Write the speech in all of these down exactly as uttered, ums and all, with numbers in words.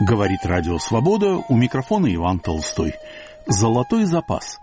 Говорит Радио Свобода, у микрофона Иван Толстой. Золотой запас.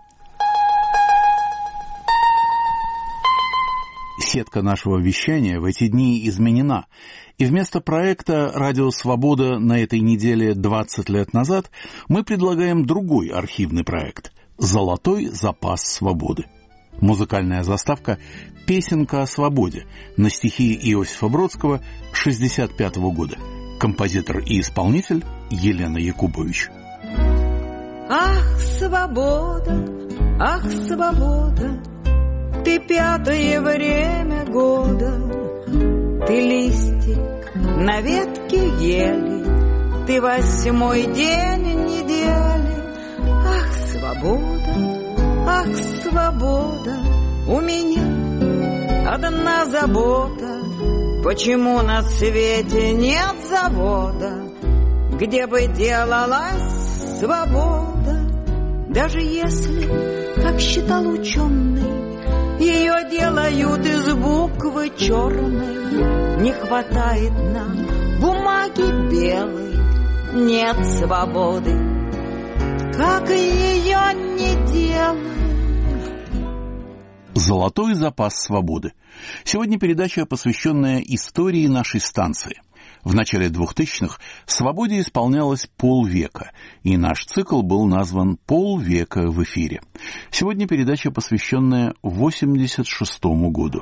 Сетка нашего вещания в эти дни изменена, и вместо проекта «Радио Свобода» на этой неделе двадцать лет назад мы предлагаем другой архивный проект «Золотой запас свободы». Музыкальная заставка «Песенка о свободе» на стихи Иосифа Бродского шестьдесят пятого года. Композитор и исполнитель Елена Якубович. Ах, свобода, ах, свобода, ты пятое время года, ты листик на ветке ели, ты восьмой день недели. Ах, свобода, ах, свобода, у меня одна забота. Почему на свете нет завода, где бы делалась свобода? Даже если, как считал ученый, ее делают из буквы черной, не хватает нам бумаги белой, нет свободы, как ее не делают. «Золотой запас свободы». Сегодня передача, посвященная истории нашей станции. В начале двухтысячных «Свободе» исполнялось полвека, и наш цикл был назван «Полвека в эфире». Сегодня передача, посвященная восемьдесят шестому году.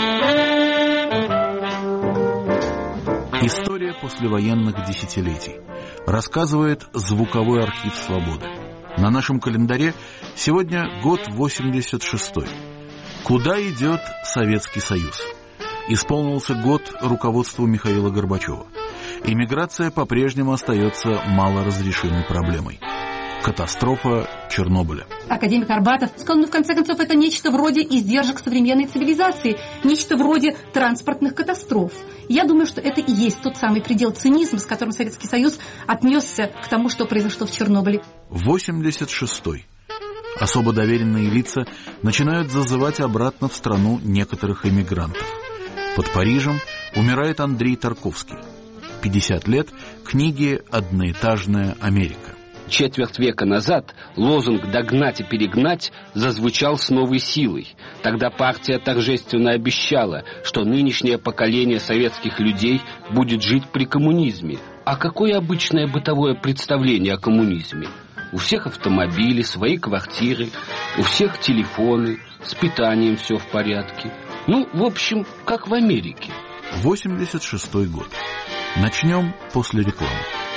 История послевоенных десятилетий. Рассказывает звуковой архив «Свободы». На нашем календаре сегодня год восемьдесят шестой. Куда идет Советский Союз? Исполнился год руководству Михаила Горбачева. Эмиграция по-прежнему остается малоразрешимой проблемой. Катастрофа Чернобыля. Академик Арбатов сказал, ну, в конце концов, это нечто вроде издержек современной цивилизации, нечто вроде транспортных катастроф. Я думаю, что это и есть тот самый предел цинизма, с которым Советский Союз отнесся к тому, что произошло в Чернобыле. восемьдесят шестой. Особо доверенные лица начинают зазывать обратно в страну некоторых эмигрантов. Под Парижем умирает Андрей Тарковский. пятьдесят лет книге «Одноэтажная Америка». Четверть века назад лозунг «догнать и перегнать» зазвучал с новой силой. Тогда партия торжественно обещала, что нынешнее поколение советских людей будет жить при коммунизме. А какое обычное бытовое представление о коммунизме? У всех автомобили, свои квартиры, у всех телефоны, с питанием все в порядке. Ну, в общем, как в Америке. восемьдесят шестой год. Начнем после рекламы.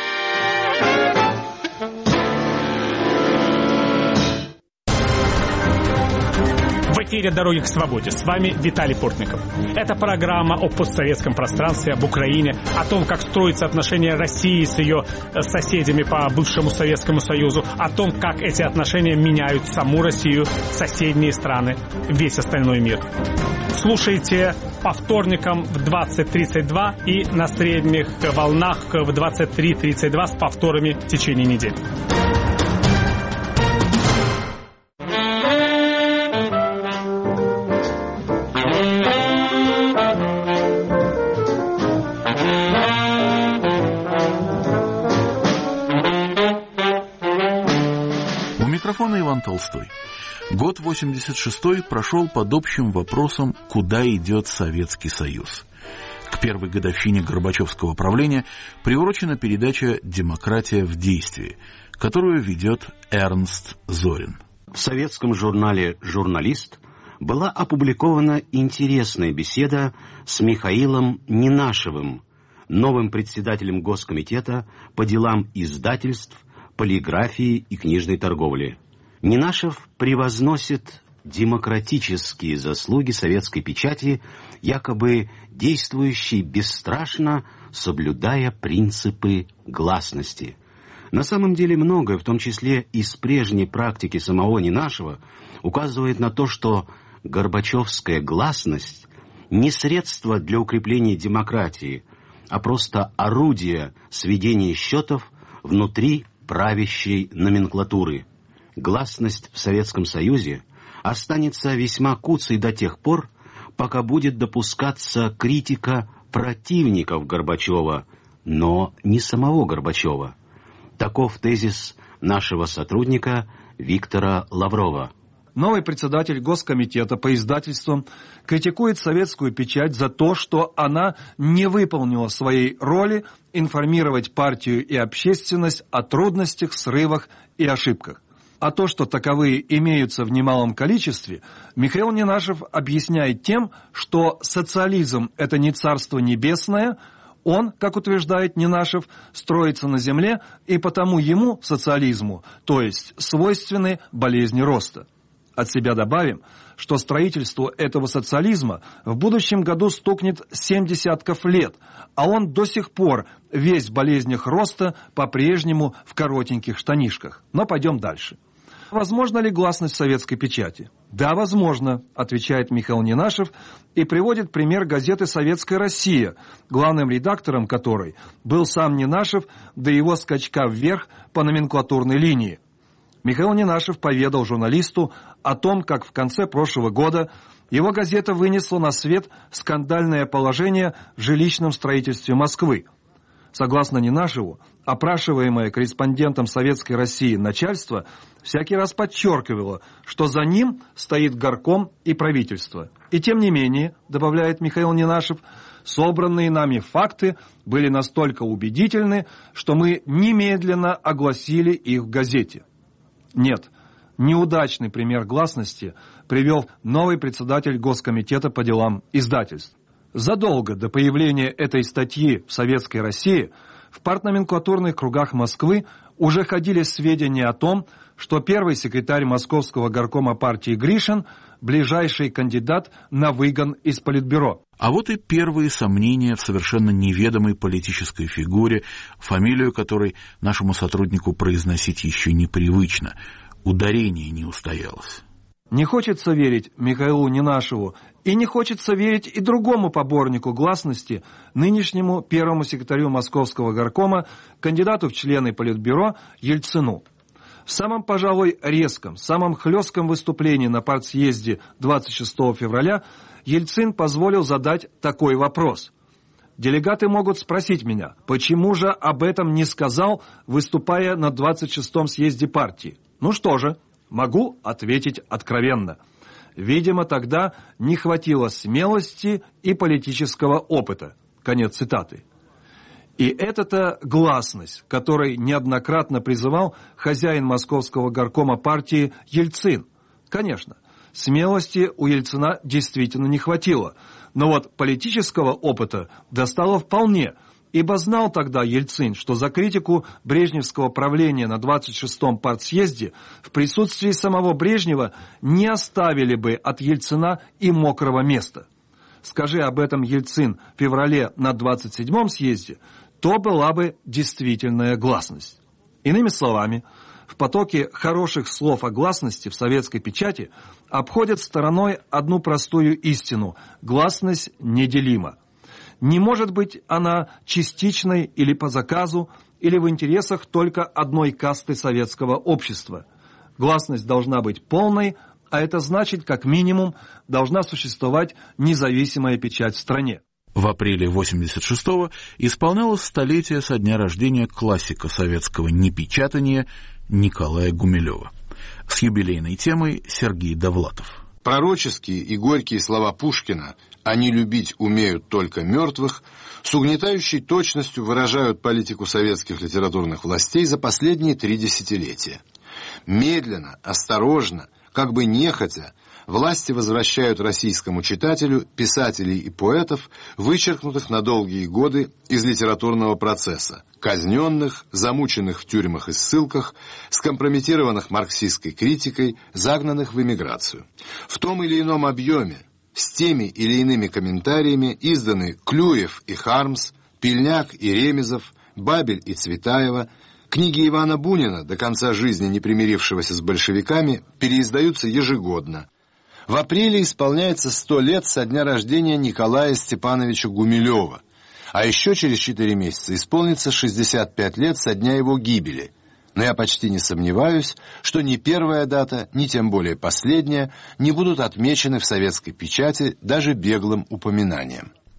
В эфире «Дороги к свободе». С вами Виталий Портников. Это программа о постсоветском пространстве, об Украине, о том, как строятся отношения России с ее соседями по бывшему Советскому Союзу, о том, как эти отношения меняют саму Россию, соседние страны, весь остальной мир. Слушайте по вторникам в двадцать тридцать два и на средних волнах в двадцать три тридцать два с повторами в течение недели. Иван Толстой. Год восемьдесят шестой прошел под общим вопросом «Куда идет Советский Союз?». К первой годовщине Горбачевского правления приурочена передача «Демократия в действии», которую ведет Эрнст Зорин. В советском журнале «Журналист» была опубликована интересная беседа с Михаилом Ненашевым, новым председателем Госкомитета по делам издательств, полиграфии и книжной торговли. Ненашев превозносит демократические заслуги советской печати, якобы действующей бесстрашно, соблюдая принципы гласности. На самом деле многое, в том числе из прежней практики самого Ненашева, указывает на то, что горбачевская гласность не средство для укрепления демократии, а просто орудие сведения счетов внутри правящей номенклатуры. Гласность в Советском Союзе останется весьма куцей до тех пор, пока будет допускаться критика противников Горбачева, но не самого Горбачева. Таков тезис нашего сотрудника Виктора Лаврова. Новый председатель Госкомитета по издательствам критикует советскую печать за то, что она не выполнила своей роли информировать партию и общественность о трудностях, срывах и ошибках. А то, что таковые имеются в немалом количестве, Михаил Ненашев объясняет тем, что социализм – это не царство небесное, он, как утверждает Ненашев, строится на земле, и потому ему, социализму, то есть свойственны болезни роста. От себя добавим, что строительству этого социализма в будущем году стукнет семь десятков лет, а он до сих пор весь в болезнях роста, по-прежнему в коротеньких штанишках. Но пойдем дальше. Возможна ли гласность советской печати? Да, возможно, отвечает Михаил Ненашев и приводит пример газеты «Советская Россия», главным редактором которой был сам Ненашев до его скачка вверх по номенклатурной линии. Михаил Ненашев поведал журналисту о том, как в конце прошлого года его газета вынесла на свет скандальное положение в жилищном строительстве Москвы. Согласно Ненашеву, опрашиваемое корреспондентом Советской России начальство всякий раз подчеркивало, что за ним стоит горком и правительство. И тем не менее, добавляет Михаил Ненашев, собранные нами факты были настолько убедительны, что мы немедленно огласили их в газете. Нет, неудачный пример гласности привел новый председатель Госкомитета по делам издательств. Задолго до появления этой статьи в Советской России в партноменклатурных кругах Москвы уже ходили сведения о том, что первый секретарь Московского горкома партии Гришин – ближайший кандидат на выгон из Политбюро. А вот и первые сомнения в совершенно неведомой политической фигуре, фамилию которой нашему сотруднику произносить еще непривычно. Ударение не устоялось. Не хочется верить Михаилу Ненашеву, и не хочется верить и другому поборнику гласности, нынешнему первому секретарю Московского горкома, кандидату в члены Политбюро Ельцину. В самом, пожалуй, резком, самом хлестком выступлении на партсъезде двадцать шестого февраля Ельцин позволил задать такой вопрос. Делегаты могут спросить меня, почему же об этом не сказал, выступая на двадцать шестом съезде партии? Ну что же, могу ответить откровенно. Видимо, тогда не хватило смелости и политического опыта. Конец цитаты. И это-то гласность, которой неоднократно призывал хозяин Московского горкома партии Ельцин. Конечно, смелости у Ельцина действительно не хватило, но вот политического опыта достало вполне, ибо знал тогда Ельцин, что за критику брежневского правления на двадцать шестом партсъезде в присутствии самого Брежнева не оставили бы от Ельцина и мокрого места. Скажи об этом Ельцин в феврале на двадцать седьмом съезде, то была бы действительная гласность. Иными словами, в потоке хороших слов о гласности в советской печати обходят стороной одну простую истину – гласность неделима. Не может быть она частичной или по заказу, или в интересах только одной касты советского общества. Гласность должна быть полной, а это значит, как минимум, должна существовать независимая печать в стране. В апреле восемьдесят шестого исполнялось столетие со дня рождения классика советского непечатания Николая Гумилева. С юбилейной темой Сергей Довлатов. Пророческие и горькие слова Пушкина «они любить умеют только мертвых» с угнетающей точностью выражают политику советских литературных властей за последние три десятилетия. Медленно, осторожно, как бы нехотя, власти возвращают российскому читателю писателей и поэтов, вычеркнутых на долгие годы из литературного процесса, казненных, замученных в тюрьмах и ссылках, скомпрометированных марксистской критикой, загнанных в эмиграцию. В том или ином объеме, с теми или иными комментариями изданы Клюев и Хармс, Пельняк и Ремезов, Бабель и Цветаева. Книги Ивана Бунина, до конца жизни не примирившегося с большевиками, переиздаются ежегодно. В апреле исполняется сто лет со дня рождения Николая Степановича Гумилева, а еще через четыре месяца исполнится шестьдесят пять лет со дня его гибели. Но я почти не сомневаюсь, что ни первая дата, ни тем более последняя не будут отмечены в советской печати даже беглым упоминанием.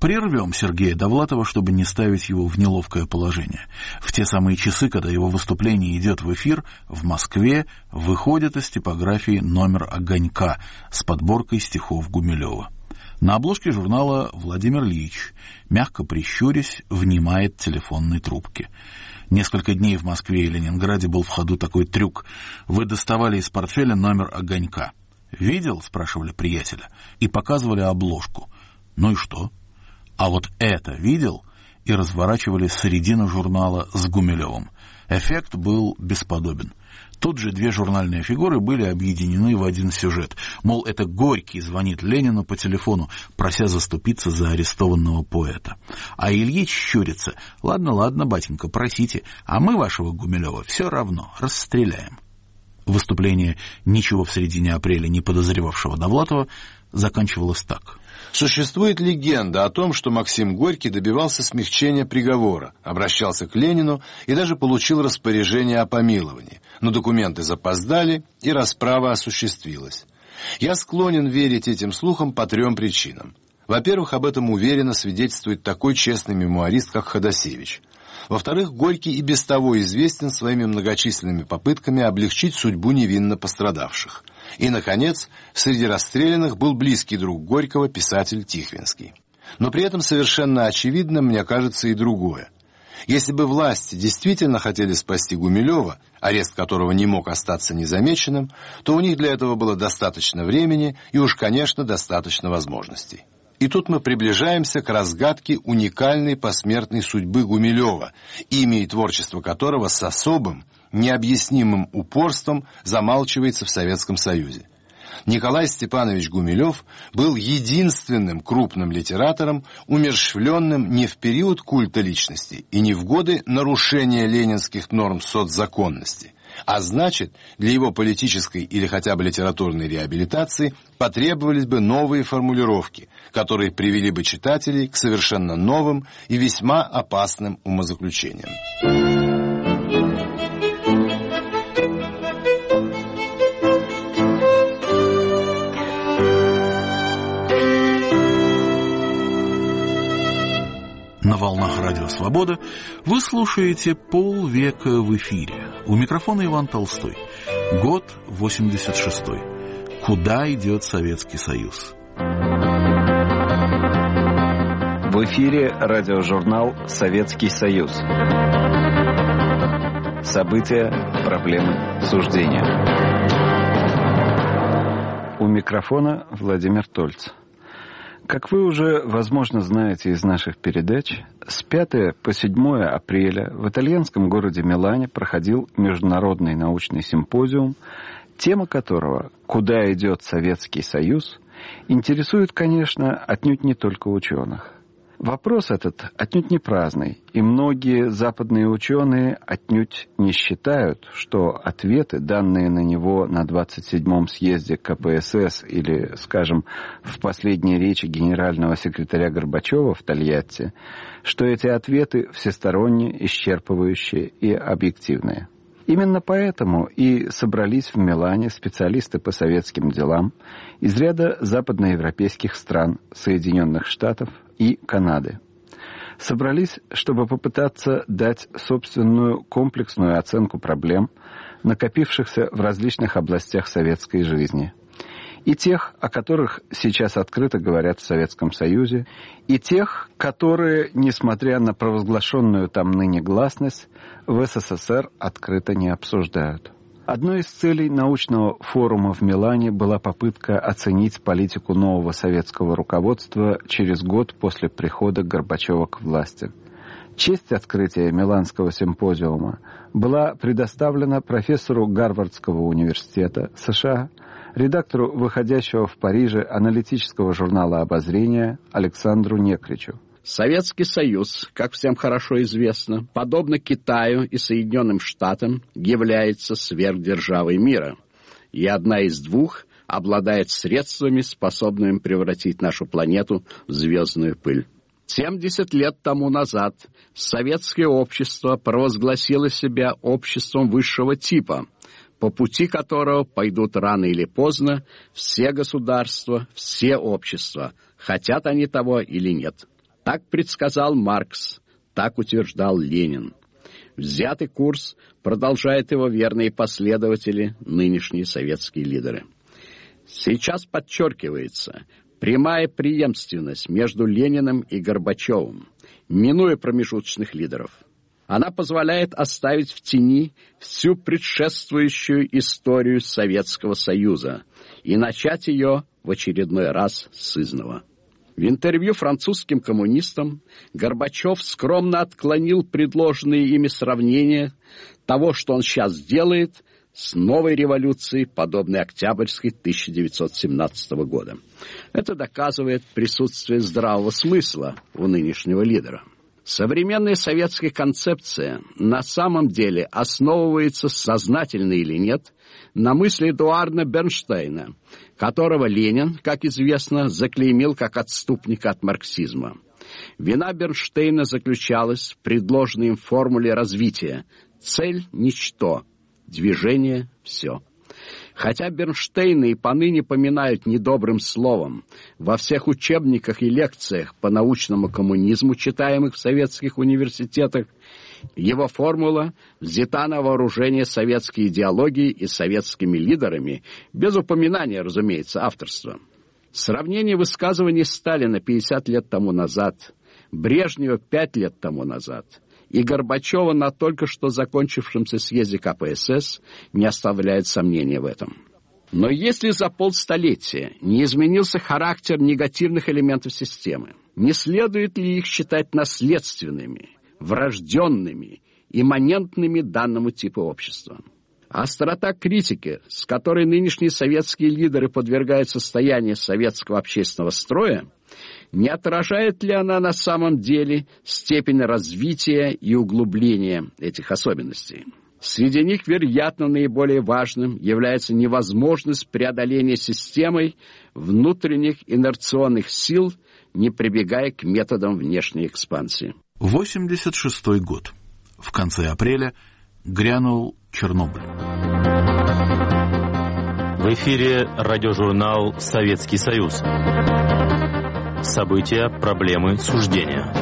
Прервем Сергея Довлатова, чтобы не ставить его в неловкое положение. В те самые часы, когда его выступление идет в эфир, в Москве выходит из типографии номер «Огонька» с подборкой стихов Гумилева. На обложке журнала Владимир Ильич, мягко прищурясь, внимает телефонной трубке. Несколько дней в Москве и Ленинграде был в ходу такой трюк. Вы доставали из портфеля номер «Огонька». «Видел?» — спрашивали приятеля. И показывали обложку. Ну и что? А вот это видел? И разворачивали середину журнала с Гумилевым. Эффект был бесподобен. Тут же две журнальные фигуры были объединены в один сюжет. Мол, это Горький звонит Ленину по телефону, прося заступиться за арестованного поэта. А Ильич щурится. «Ладно, ладно, батенька, просите, а мы вашего Гумилева все равно расстреляем». Выступление ничего в середине апреля не подозревавшего Довлатова заканчивалось так. Существует легенда о том, что Максим Горький добивался смягчения приговора, обращался к Ленину и даже получил распоряжение о помиловании. Но документы запоздали, и расправа осуществилась. Я склонен верить этим слухам по трем причинам. Во-первых, об этом уверенно свидетельствует такой честный мемуарист, как Ходосевич. Во-вторых, Горький и без того известен своими многочисленными попытками облегчить судьбу невинно пострадавших. И, наконец, среди расстрелянных был близкий друг Горького, писатель Тихвинский. Но при этом совершенно очевидно, мне кажется, и другое. Если бы власти действительно хотели спасти Гумилева, арест которого не мог остаться незамеченным, то у них для этого было достаточно времени и уж, конечно, достаточно возможностей. И тут мы приближаемся к разгадке уникальной посмертной судьбы Гумилева, имя и творчество которого с особым, необъяснимым упорством замалчивается в Советском Союзе. Николай Степанович Гумилев был единственным крупным литератором, умерщвленным не в период культа личности и не в годы нарушения ленинских норм соцзаконности, а значит, для его политической или хотя бы литературной реабилитации потребовались бы новые формулировки, которые привели бы читателей к совершенно новым и весьма опасным умозаключениям. На волнах Радио Свобода вы слушаете «Полвека в эфире». У микрофона Иван Толстой. Год восемьдесят шестой. Куда идет Советский Союз? В эфире радиожурнал «Советский Союз». События, проблемы, суждения. У микрофона Владимир Тольц. Как вы уже, возможно, знаете из наших передач, с пятого по седьмое апреля в итальянском городе Милане проходил международный научный симпозиум, тема которого «Куда идет Советский Союз?» интересует, конечно, отнюдь не только ученых. Вопрос этот отнюдь не праздный, и многие западные ученые отнюдь не считают, что ответы, данные на него на двадцать седьмом съезде ка пэ эс эс или, скажем, в последней речи генерального секретаря Горбачева в Тольятти, что эти ответы всесторонне исчерпывающие и объективные. Именно поэтому и собрались в Милане специалисты по советским делам из ряда западноевропейских стран, Соединенных Штатов и Канады. Собрались, чтобы попытаться дать собственную комплексную оценку проблем, накопившихся в различных областях советской жизни. И тех, о которых сейчас открыто говорят в Советском Союзе, и тех, которые, несмотря на провозглашенную там ныне гласность, в эс эс эс эр открыто не обсуждают. Одной из целей научного форума в Милане была попытка оценить политику нового советского руководства через год после прихода Горбачева к власти. Честь открытия Миланского симпозиума была предоставлена профессору Гарвардского университета США, редактору выходящего в Париже аналитического журнала «Обозрение» Александру Некричу. Советский Союз, как всем хорошо известно, подобно Китаю и Соединенным Штатам, является сверхдержавой мира. И одна из двух обладает средствами, способными превратить нашу планету в звездную пыль. семьдесят лет тому назад советское общество провозгласило себя обществом высшего типа, по пути которого пойдут рано или поздно все государства, все общества, хотят они того или нет. Так предсказал Маркс, так утверждал Ленин. Взятый курс продолжают его верные последователи, нынешние советские лидеры. Сейчас подчеркивается прямая преемственность между Лениным и Горбачевым, минуя промежуточных лидеров. Она позволяет оставить в тени всю предшествующую историю Советского Союза и начать ее в очередной раз сызново. В интервью французским коммунистам Горбачев скромно отклонил предложенные ими сравнения того, что он сейчас делает, с новой революцией, подобной Октябрьской тысяча девятьсот семнадцатого года. Это доказывает присутствие здравого смысла у нынешнего лидера. Современная советская концепция на самом деле основывается, сознательно или нет, на мысли Эдуарда Бернштейна, которого Ленин, как известно, заклеймил как отступника от марксизма. Вина Бернштейна заключалась в предложенной им формуле развития: цель – ничто, движение – все. Хотя Бернштейна и поныне поминают недобрым словом во всех учебниках и лекциях по научному коммунизму, читаемых в советских университетах, его формула взята на вооружение советской идеологией и советскими лидерами, без упоминания, разумеется, авторства. Сравнение высказываний Сталина пятьдесят лет тому назад, Брежнева пять лет тому назад и Горбачева на только что закончившемся съезде ка пэ эс эс не оставляет сомнения в этом. Но если за полстолетия не изменился характер негативных элементов системы, не следует ли их считать наследственными, врожденными, имманентными данному типу общества? Острота критики, с которой нынешние советские лидеры подвергают состоянию советского общественного строя, не отражает ли она на самом деле степень развития и углубления этих особенностей? Среди них, вероятно, наиболее важным является невозможность преодоления системой внутренних инерционных сил, не прибегая к методам внешней экспансии. восемьдесят шестой год. В конце апреля грянул Чернобыль. В эфире радиожурнал «Советский Союз». События, проблемы, суждения.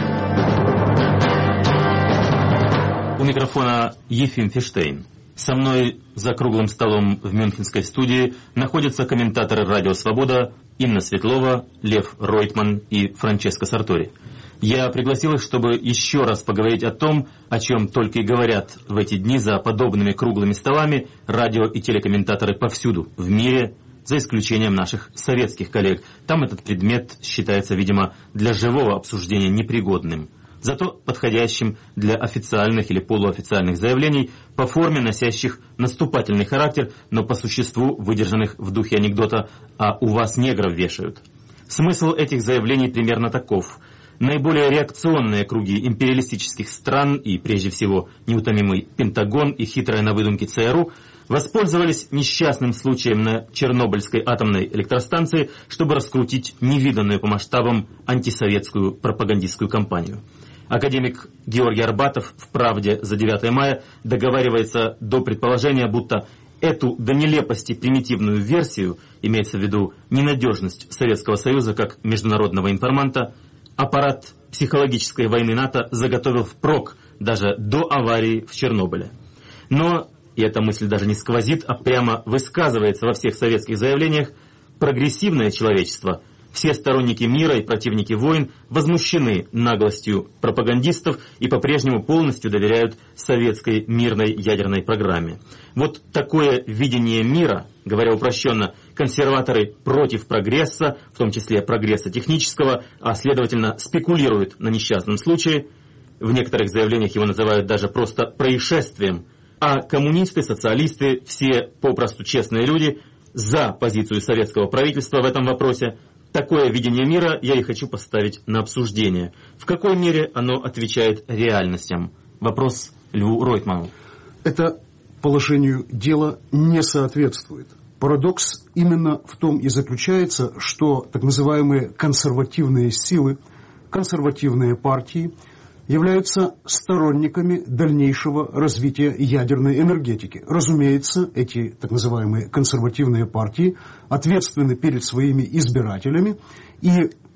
У микрофона Ефим Фиштейн. Со мной за круглым столом в мюнхенской студии находятся комментаторы «Радио Свобода» Инна Светлова, Лев Ройтман и Франческо Сартори. Я пригласил их, чтобы еще раз поговорить о том, о чем только и говорят в эти дни за подобными круглыми столами радио и телекомментаторы повсюду в мире, за исключением наших советских коллег. Там этот предмет считается, видимо, для живого обсуждения непригодным, зато подходящим для официальных или полуофициальных заявлений, по форме носящих наступательный характер, но по существу выдержанных в духе анекдота «а у вас негров вешают». Смысл этих заявлений примерно таков. Наиболее реакционные круги империалистических стран и, прежде всего, неутомимый Пентагон и хитрая на выдумке цэ эр у воспользовались несчастным случаем на Чернобыльской атомной электростанции, чтобы раскрутить невиданную по масштабам антисоветскую пропагандистскую кампанию. Академик Георгий Арбатов в «Правде» за девятое мая договаривается до предположения, будто эту до нелепости примитивную версию, имеется в виду ненадежность Советского Союза как международного информанта, аппарат психологической войны НАТО заготовил впрок даже до аварии в Чернобыле. Но, и эта мысль даже не сквозит, а прямо высказывается во всех советских заявлениях, прогрессивное человечество, все сторонники мира и противники войн возмущены наглостью пропагандистов и по-прежнему полностью доверяют советской мирной ядерной программе. Вот такое видение мира, говоря упрощенно, консерваторы против прогресса, в том числе прогресса технического, а следовательно спекулируют на несчастном случае. В некоторых заявлениях его называют даже просто происшествием. А коммунисты, социалисты, все попросту честные люди, за позицию советского правительства в этом вопросе. Такое видение мира я и хочу поставить на обсуждение. В какой мере оно отвечает реальностям? Вопрос Льву Ройтману. Это положению дела не соответствует. Парадокс именно в том и заключается, что так называемые консервативные силы, консервативные партии являются сторонниками дальнейшего развития ядерной энергетики. Разумеется, эти так называемые консервативные партии ответственны перед своими избирателями и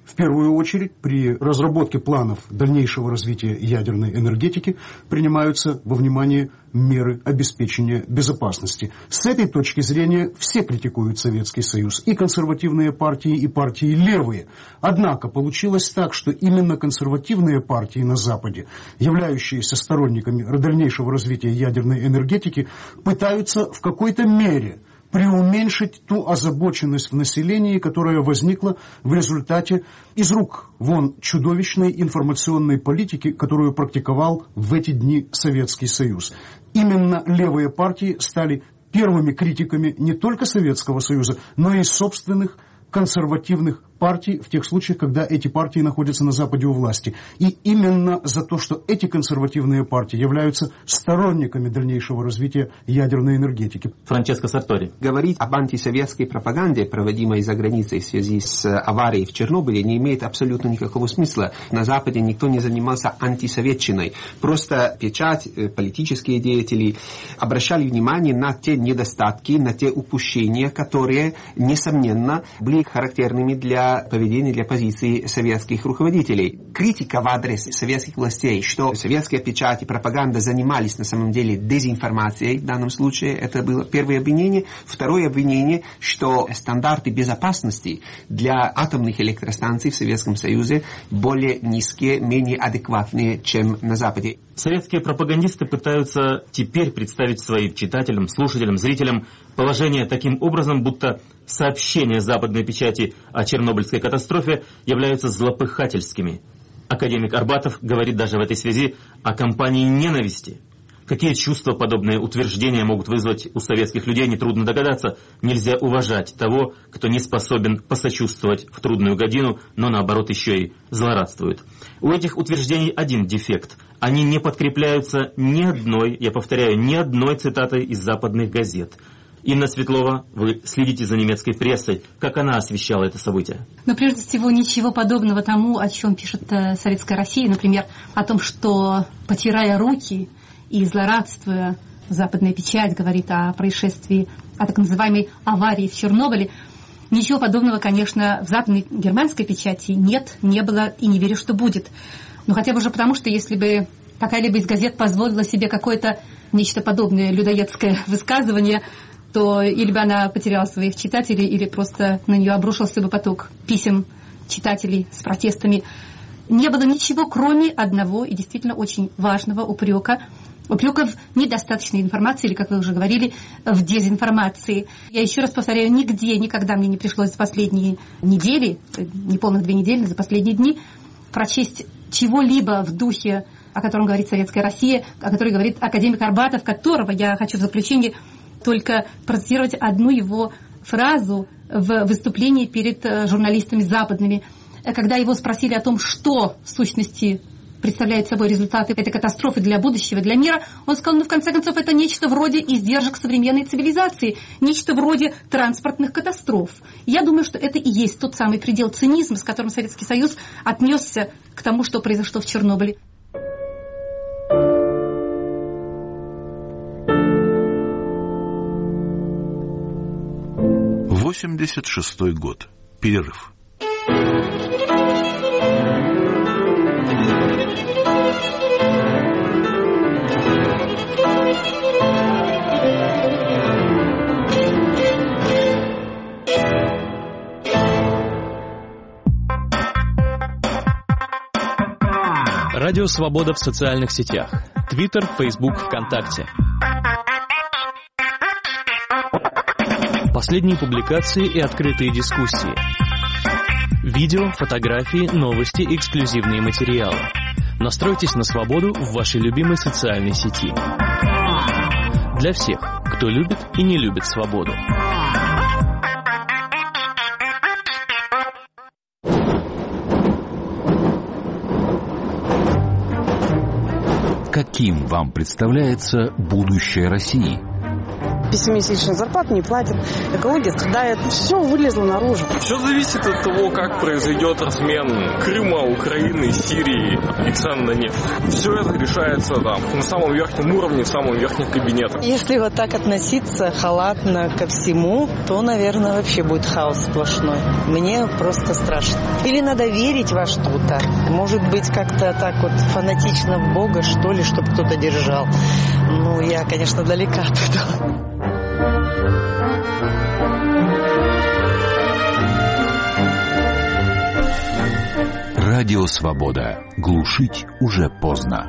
В первую очередь, при разработке планов дальнейшего развития ядерной энергетики принимаются во внимание меры обеспечения безопасности. С этой точки зрения все критикуют Советский Союз, и консервативные партии, и партии левые. Однако получилось так, что именно консервативные партии на Западе, являющиеся сторонниками дальнейшего развития ядерной энергетики, пытаются в какой-то мере преуменьшить ту озабоченность в населении, которая возникла в результате из рук вон чудовищной информационной политики, которую практиковал в эти дни Советский Союз. Именно левые партии стали первыми критиками не только Советского Союза, но и собственных консервативных партий в тех случаях, когда эти партии находятся на Западе у власти. И именно за то, что эти консервативные партии являются сторонниками дальнейшего развития ядерной энергетики. Франческо Сартори. Говорить об антисоветской пропаганде, проводимой за границей в связи с аварией в Чернобыле, не имеет абсолютно никакого смысла. На Западе никто не занимался антисоветчиной. Просто печать, политические деятели обращали внимание на те недостатки, на те упущения, которые, несомненно, были характерными для поведения, для позиции советских руководителей. Критика в адрес советских властей, что советская печать и пропаганда занимались на самом деле дезинформацией в данном случае, это было первое обвинение. Второе обвинение, что стандарты безопасности для атомных электростанций в Советском Союзе более низкие, менее адекватные, чем на Западе. Советские пропагандисты пытаются теперь представить своим читателям, слушателям, зрителям положение таким образом, будто сообщения западной печати о Чернобыльской катастрофе являются злопыхательскими. Академик Арбатов говорит даже в этой связи о кампании ненависти. Какие чувства подобные утверждения могут вызвать у советских людей, нетрудно догадаться. Нельзя уважать того, кто не способен посочувствовать в трудную годину, но наоборот еще и злорадствует. У этих утверждений один дефект. Они не подкрепляются ни одной, я повторяю, ни одной цитатой из западных газет. Инна Светлова, вы следите за немецкой прессой. Как она освещала это событие? Но прежде всего ничего подобного тому, о чем пишет э, Советская Россия, например, о том, что, потирая руки и злорадствуя, западная печать говорит о происшествии, о так называемой аварии в Чернобыле. Ничего подобного, конечно, в западной германской печати нет, не было и не верю, что будет. Но хотя бы уже потому, что если бы какая-либо из газет позволила себе какое-то нечто подобное людоедское высказывание, то или бы она потеряла своих читателей, или просто на нее обрушился бы поток писем читателей с протестами. Не было ничего, кроме одного и действительно очень важного упрека. Упрека в недостаточной информации, или, как вы уже говорили, в дезинформации. Я еще раз повторяю, нигде, никогда мне не пришлось за последние недели, не полных две недели, за последние дни, прочесть чего-либо в духе, о котором говорит Советская Россия, о котором говорит академик Арбатов, которого я хочу в заключении только процитировать одну его фразу в выступлении перед журналистами западными, когда его спросили о том, что в сущности представляют собой результаты этой катастрофы для будущего, для мира, он сказал, ну, в конце концов, это нечто вроде издержек современной цивилизации, нечто вроде транспортных катастроф. Я думаю, что это и есть тот самый предел цинизма, с которым Советский Союз отнесся к тому, что произошло в Чернобыле. восемьдесят шестой год. Перерыв. Радио «Свобода» в социальных сетях. Твиттер, Фейсбук, ВКонтакте. Последние публикации и открытые дискуссии. Видео, фотографии, новости, эксклюзивные материалы. Настройтесь на свободу в вашей любимой социальной сети. Для всех, кто любит и не любит свободу. Каким вам представляется будущее России? Пятимесячную зарплату не платят, экология страдает, все вылезло наружу. Все зависит от того, как произойдет размен Крыма, Украины, Сирии и цен на нефть. Все это решается там, на самом верхнем уровне, в самом верхнем кабинете. Если вот так относиться халатно ко всему, то, наверное, вообще будет хаос сплошной. Мне просто страшно. Или надо верить во что-то. Может быть, как-то так вот фанатично в Бога, что ли, чтобы кто-то держал. Ну, я, конечно, далека от этого. Радио «Свобода». Глушить уже поздно.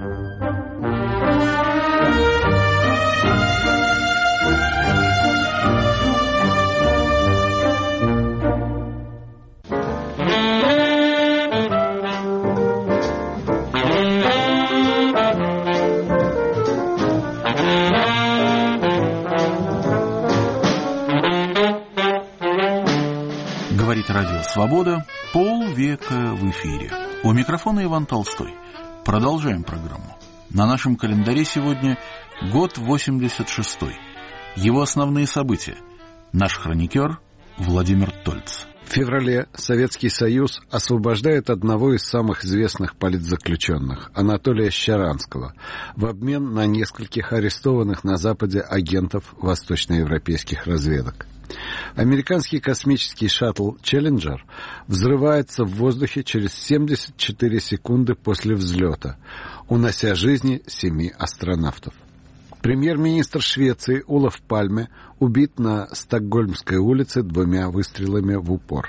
Говорит Радио «Свобода». Полвека в эфире. У микрофона Иван Толстой. Продолжаем программу. На нашем календаре сегодня год восемьдесят шестой. Его основные события. Наш хроникер Владимир Тольц. В феврале Советский Союз освобождает одного из самых известных политзаключенных, Анатолия Щаранского, в обмен на нескольких арестованных на Западе агентов восточноевропейских разведок. Американский космический шаттл «Челленджер» взрывается в воздухе через семьдесят четыре секунды после взлета, унося жизни семи астронавтов. Премьер-министр Швеции Олаф Пальме убит на Стокгольмской улице двумя выстрелами в упор.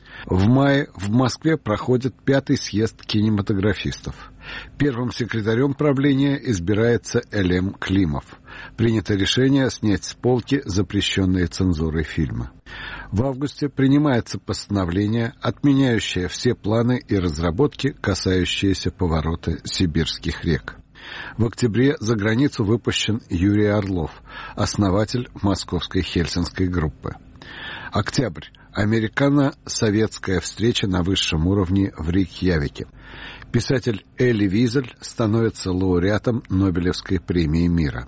В мае в Москве проходит пятый съезд кинематографистов. Первым секретарем правления избирается Элем Климов. Принято решение снять с полки запрещенные цензурой фильмы. В августе принимается постановление, отменяющее все планы и разработки, касающиеся поворота сибирских рек. В октябре за границу выпущен Юрий Орлов, основатель московской хельсинской группы. Октябрь. Американо-советская встреча на высшем уровне в Рейкьявике. Писатель Эли Визель становится лауреатом Нобелевской премии мира.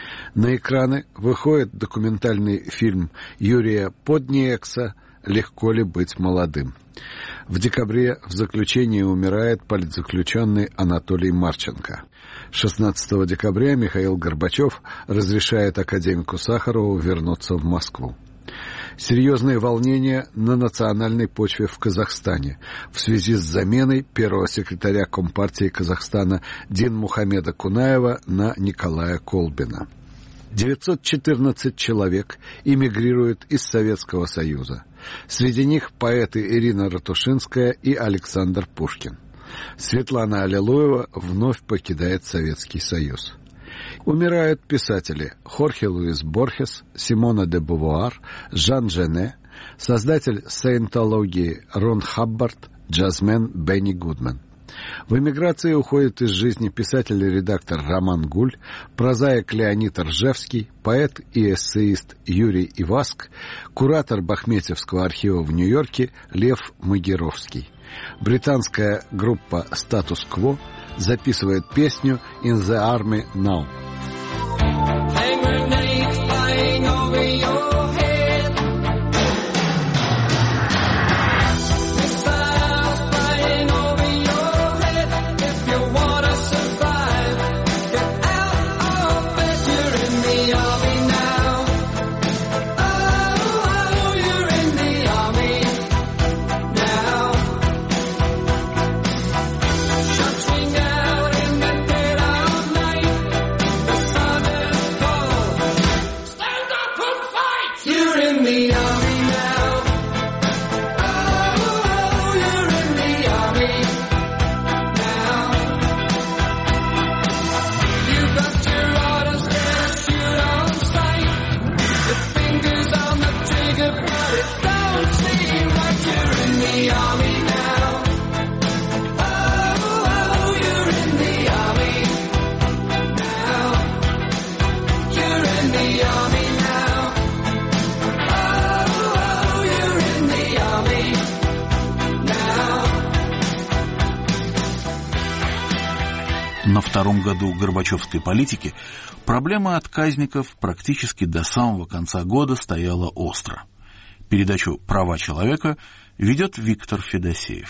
На экраны выходит документальный фильм Юрия Подниекса «Легко ли быть молодым?». В декабре в заключении умирает политзаключенный Анатолий Марченко. шестнадцатого декабря Михаил Горбачев разрешает академику Сахарову вернуться в Москву. Серьезные волнения на национальной почве в Казахстане в связи с заменой первого секретаря Компартии Казахстана Динмухамеда Кунаева на Николая Колбина. девятьсот четырнадцать человек эмигрируют из Советского Союза. Среди них поэты Ирина Ратушинская и Александр Пушкин. Светлана Аллилуева вновь покидает Советский Союз. Умирают писатели Хорхе Луис Борхес, Симона де Бувуар, Жан Жене, создатель саентологии Рон Хаббард, джазмен Бенни Гудман. В эмиграции уходит из жизни писатель и редактор Роман Гуль, прозаик Леонид Ржевский, поэт и эссеист Юрий Иваск, куратор Бахметьевского архива в Нью-Йорке Лев Могилевский. Британская группа «Статус-кво» записывает песню «In the Army Now». На втором году горбачевской политики проблема отказников практически до самого конца года стояла остро. Передачу «Права человека» ведет Виктор Федосеев.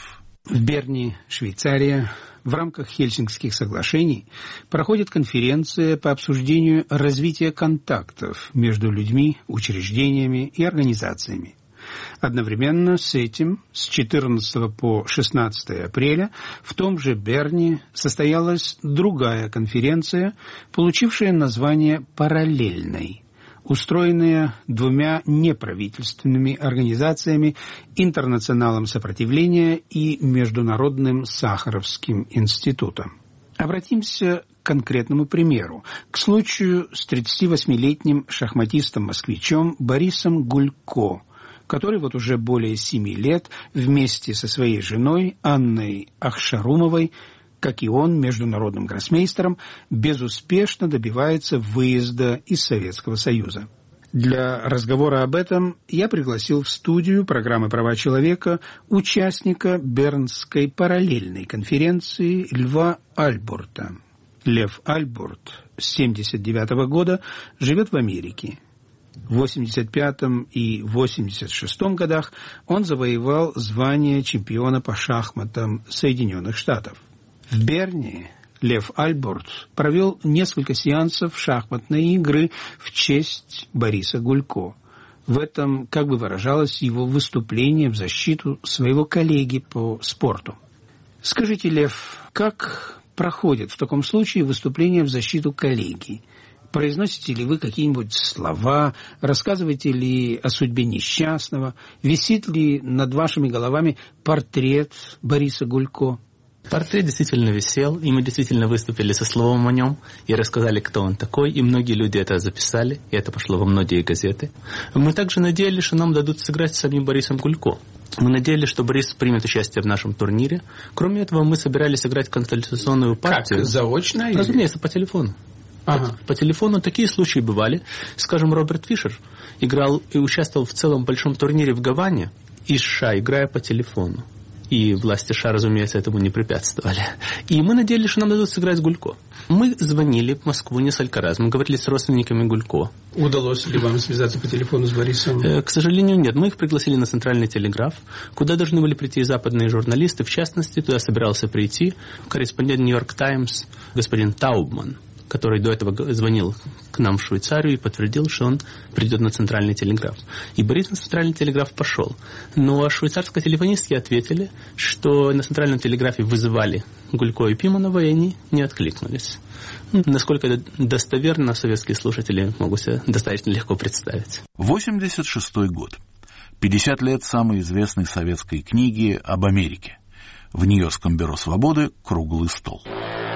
В Берне, Швейцария, в рамках Хельсинкских соглашений проходит конференция по обсуждению развития контактов между людьми, учреждениями и организациями. Одновременно с этим, с четырнадцатого по шестнадцатое апреля, в том же Берне состоялась другая конференция, получившая название «Параллельной», устроенная двумя неправительственными организациями «Интернационалом сопротивления» и Международным Сахаровским институтом. Обратимся к конкретному примеру, к случаю с тридцативосьмилетним шахматистом-москвичом Борисом Гулько, который вот уже более семи лет вместе со своей женой Анной Ахшарумовой, как и он, международным гроссмейстером, безуспешно добивается выезда из Советского Союза. Для разговора об этом я пригласил в студию программы «Права человека» участника Бернской параллельной конференции Льва Альбурта. Лев Альбурт с семьдесят девятого года живет в Америке. В восемьдесят пятом и восемьдесят шестом годах он завоевал звание чемпиона по шахматам Соединенных Штатов. В Берне Лев Альбурт провел несколько сеансов шахматной игры в честь Бориса Гулько. В этом как бы выражалось его выступление в защиту своего коллеги по спорту. Скажите, Лев, как проходит в таком случае выступление в защиту коллеги? Произносите ли вы какие-нибудь слова, рассказываете ли о судьбе несчастного, висит ли над вашими головами портрет Бориса Гулько? Портрет действительно висел, и мы действительно выступили со словом о нем, и рассказали, кто он такой, и многие люди это записали, и это пошло во многие газеты. Мы также надеялись, что нам дадут сыграть с самим Борисом Гулько. Мы надеялись, что Борис примет участие в нашем турнире. Кроме этого, мы собирались играть консультационную партию. Как, заочно? Разумеется, по телефону. Ага. По, по телефону такие случаи бывали. Скажем, Роберт Фишер играл и участвовал в целом большом турнире в Гаване из США, играя по телефону. И власти США, разумеется, этому не препятствовали. И мы надеялись, что нам дадут сыграть с Гулько. Мы звонили в Москву несколько раз. Мы говорили с родственниками Гулько. Удалось ли вам связаться по телефону с Борисом? Э, к сожалению, нет. Мы их пригласили на Центральный телеграф, куда должны были прийти западные журналисты. В частности, туда собирался прийти корреспондент «Нью-Йорк Таймс» господин Таубман, который до этого звонил к нам в Швейцарию и подтвердил, что он придет на Центральный телеграф. И Борис на Центральный телеграф пошел. Но швейцарские телефонистки ответили, что на Центральном телеграфе вызывали Гулько и Пиманова, и они не откликнулись. Насколько это достоверно, советские слушатели могут себе достаточно легко представить. восемьдесят шестой год. пятьдесят лет самой известной советской книги об Америке. В Нью-Йоркском бюро «Свободы» круглый стол.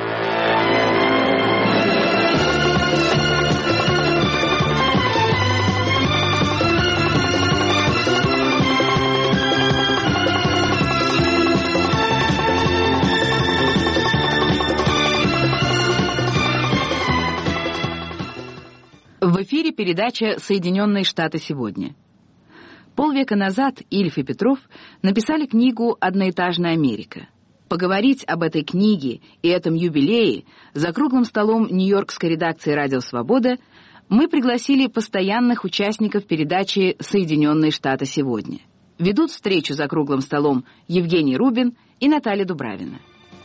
В эфире передача «Соединенные Штаты сегодня». Полвека назад Ильф и Петров написали книгу «Одноэтажная Америка». Поговорить об этой книге и этом юбилее за круглым столом нью-йоркской редакции «Радио Свобода» мы пригласили постоянных участников передачи «Соединенные Штаты сегодня». Ведут встречу за круглым столом Евгений Рубин и Наталья Дубравина.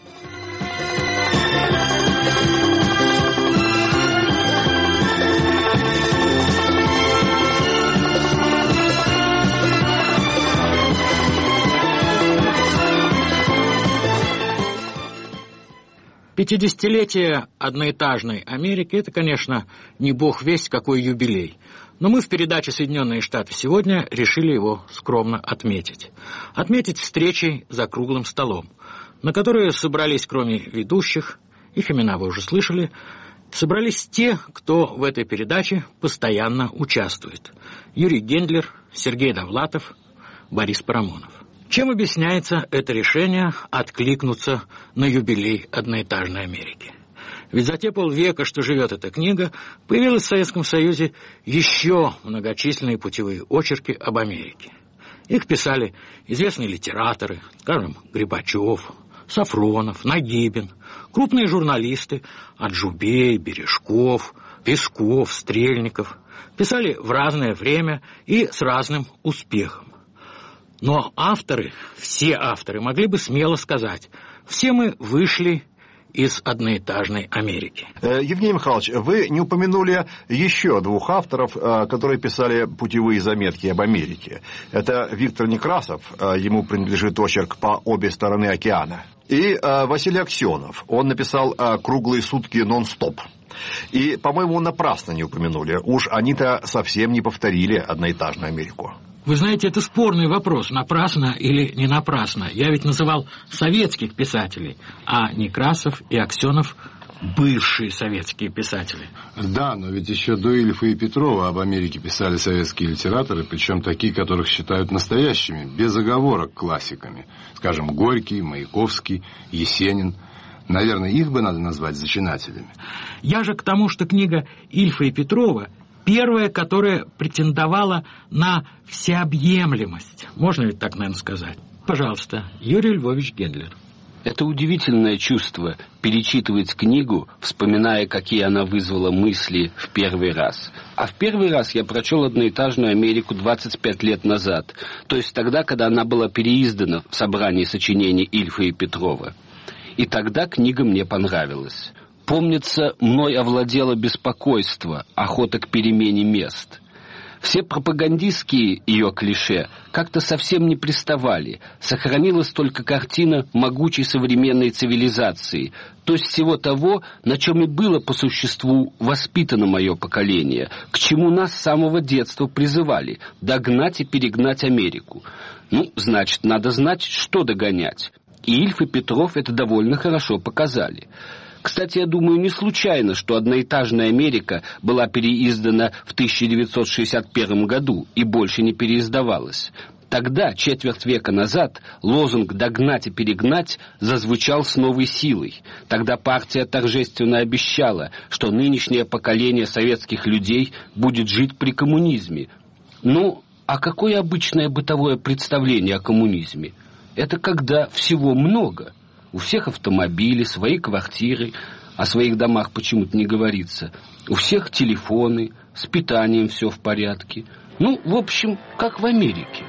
Пятидесятилетие одноэтажной Америки – это, конечно, не бог весть какой юбилей. Но мы в передаче «Соединенные Штаты сегодня» решили его скромно отметить. Отметить встречей за круглым столом, на которые собрались, кроме ведущих, их имена вы уже слышали, собрались те, кто в этой передаче постоянно участвует. Юрий Гендлер, Сергей Довлатов, Борис Парамонов. Чем объясняется это решение откликнуться на юбилей одноэтажной Америки? Ведь за те полвека, что живет эта книга, появилось в Советском Союзе еще многочисленные путевые очерки об Америке. Их писали известные литераторы, скажем, Грибачев, Сафронов, Нагибин, крупные журналисты Аджубей, Бережков, Песков, Стрельников. Писали в разное время и с разным успехом. Но авторы, все авторы могли бы смело сказать, все мы вышли из одноэтажной Америки. Евгений Михайлович, вы не упомянули еще двух авторов, которые писали путевые заметки об Америке. Это Виктор Некрасов, ему принадлежит очерк «По обе стороны океана», и Василий Аксенов, он написал «Круглые сутки нон-стоп». И, по-моему, напрасно не упомянули, уж они-то совсем не повторили одноэтажную Америку. Вы знаете, это спорный вопрос, напрасно или не напрасно. Я ведь называл советских писателей, а Некрасов и Аксенов – бывшие советские писатели. Да, но ведь еще до Ильфа и Петрова об Америке писали советские литераторы, причем такие, которых считают настоящими, без оговорок классиками. Скажем, Горький, Маяковский, Есенин. Наверное, их бы надо назвать зачинателями. Я же к тому, что книга Ильфа и Петрова первая, которая претендовала на всеобъемлемость. Можно ведь так, наверное, сказать? Пожалуйста, Юрий Львович Гендлер. Это удивительное чувство – перечитывать книгу, вспоминая, какие она вызвала мысли в первый раз. А в первый раз я прочел «Одноэтажную Америку» двадцать пять лет назад, то есть тогда, когда она была переиздана в собрании сочинений Ильфа и Петрова. И тогда книга мне понравилась. Помнится, мной овладело беспокойство, охота к перемене мест. Все пропагандистские ее клише как-то совсем не приставали. Сохранилась только картина могучей современной цивилизации, то есть всего того, на чем и было по существу воспитано мое поколение, к чему нас с самого детства призывали – догнать и перегнать Америку. Ну, значит, надо знать, что догонять. И Ильф и Петров это довольно хорошо показали. Кстати, я думаю, не случайно, что «Одноэтажная Америка» была переиздана в тысяча девятьсот шестьдесят первом году и больше не переиздавалась. Тогда, четверть века назад, лозунг «догнать и перегнать» зазвучал с новой силой. Тогда партия торжественно обещала, что нынешнее поколение советских людей будет жить при коммунизме. Ну, а какое обычное бытовое представление о коммунизме? Это когда всего много. У всех автомобили, свои квартиры, о своих домах почему-то не говорится. У всех телефоны, с питанием все в порядке. Ну, в общем, как в Америке.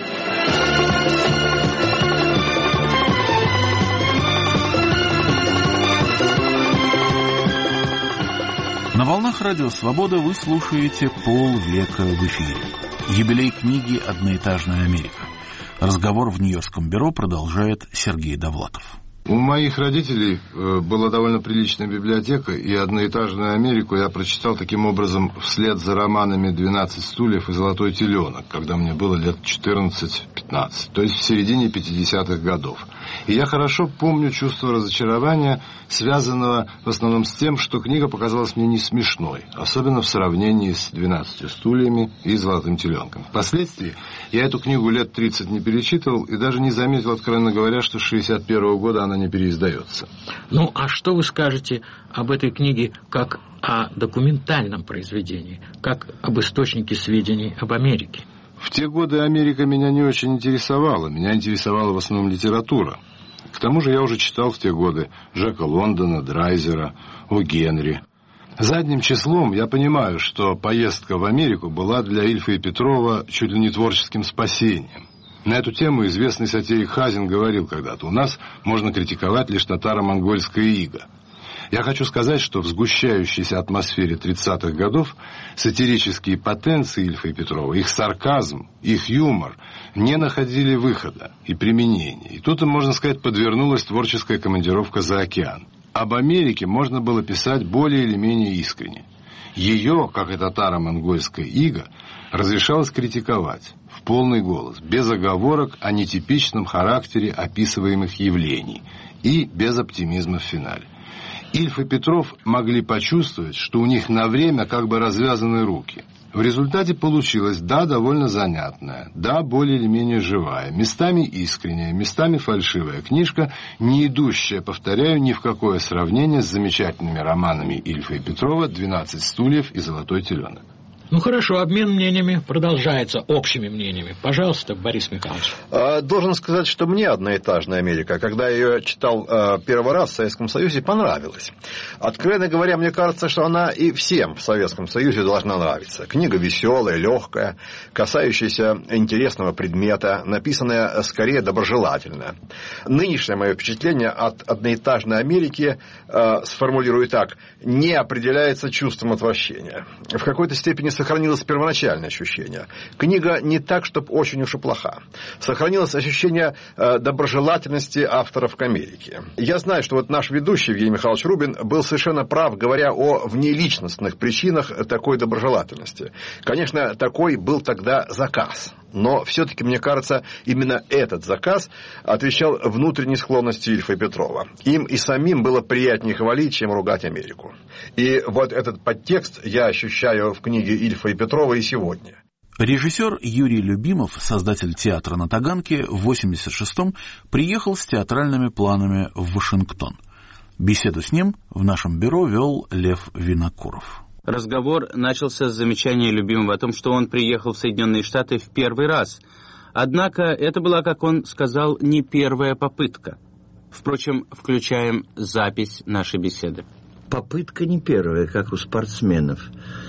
На волнах Радио Свобода вы слушаете «Полвека в эфире». Юбилей книги «Одноэтажная Америка». Разговор в Нью-Йоркском бюро продолжает Сергей Довлатов. У моих родителей была довольно приличная библиотека, и «Одноэтажную Америку» я прочитал таким образом вслед за романами «двенадцать стульев» и «Золотой теленок», когда мне было лет четырнадцать-пятнадцать, то есть в середине пятидесятых годов. И я хорошо помню чувство разочарования, связанного в основном с тем, что книга показалась мне не смешной, особенно в сравнении с «двенадцатью стульями» и «Золотым теленком». Впоследствии я эту книгу лет тридцать не перечитывал и даже не заметил, откровенно говоря, что с шестьдесят первого года она не переиздается. Ну, а что вы скажете об этой книге как о документальном произведении, как об источнике сведений об Америке? В те годы Америка меня не очень интересовала. Меня интересовала в основном литература. К тому же я уже читал в те годы Джека Лондона, Драйзера, О. Генри. Задним числом я понимаю, что поездка в Америку была для Ильфа и Петрова чуть ли не творческим спасением. На эту тему известный сатирик Хазин говорил когда-то: у нас можно критиковать лишь татаро-монгольское иго. Я хочу сказать, что в сгущающейся атмосфере тридцатых годов сатирические потенции Ильфа и Петрова, их сарказм, их юмор не находили выхода и применения. И тут им, можно сказать, подвернулась творческая командировка за океан. Об Америке можно было писать более или менее искренне. Ее, как и татаро-монгольское иго, разрешалось критиковать в полный голос, без оговорок о нетипичном характере описываемых явлений и без оптимизма в финале. Ильф и Петров могли почувствовать, что у них на время как бы развязаны руки. В результате получилась, да, довольно занятная, да, более или менее живая, местами искренняя, местами фальшивая книжка, не идущая, повторяю, ни в какое сравнение с замечательными романами Ильфа и Петрова «двенадцать стульев» и «Золотой теленок». Ну хорошо, обмен мнениями продолжается, общими мнениями. Пожалуйста, Борис Михайлович. Должен сказать, что мне «Одноэтажная Америка», когда я ее читал первый раз в Советском Союзе, понравилась. Откровенно говоря, мне кажется, что она и всем в Советском Союзе должна нравиться. Книга веселая, легкая, касающаяся интересного предмета, написанная скорее доброжелательно. Нынешнее мое впечатление от «Одноэтажной Америки» сформулирую так: не определяется чувством отвращения. В какой-то степени сохранилось первоначальное ощущение. Книга не так, чтобы очень уж и плоха. Сохранилось ощущение э, доброжелательности авторов к Америке. Я знаю, что вот наш ведущий Евгений Михайлович Рубин был совершенно прав, говоря о внеличностных причинах такой доброжелательности. Конечно, такой был тогда заказ. Но все-таки, мне кажется, именно этот заказ отвечал внутренней склонности Ильфа и Петрова. Им и самим было приятнее хвалить, чем ругать Америку. И вот этот подтекст я ощущаю в книге Ильфа и Петрова и сегодня. Режиссер Юрий Любимов, создатель театра на Таганке, в восемьдесят шестом приехал с театральными планами в Вашингтон. Беседу с ним в нашем бюро вел Лев Винокуров. Разговор начался с замечания Любимова о том, что он приехал в Соединенные Штаты в первый раз. Однако это была, как он сказал, не первая попытка. Впрочем, включаем запись нашей беседы. Попытка не первая, как у спортсменов.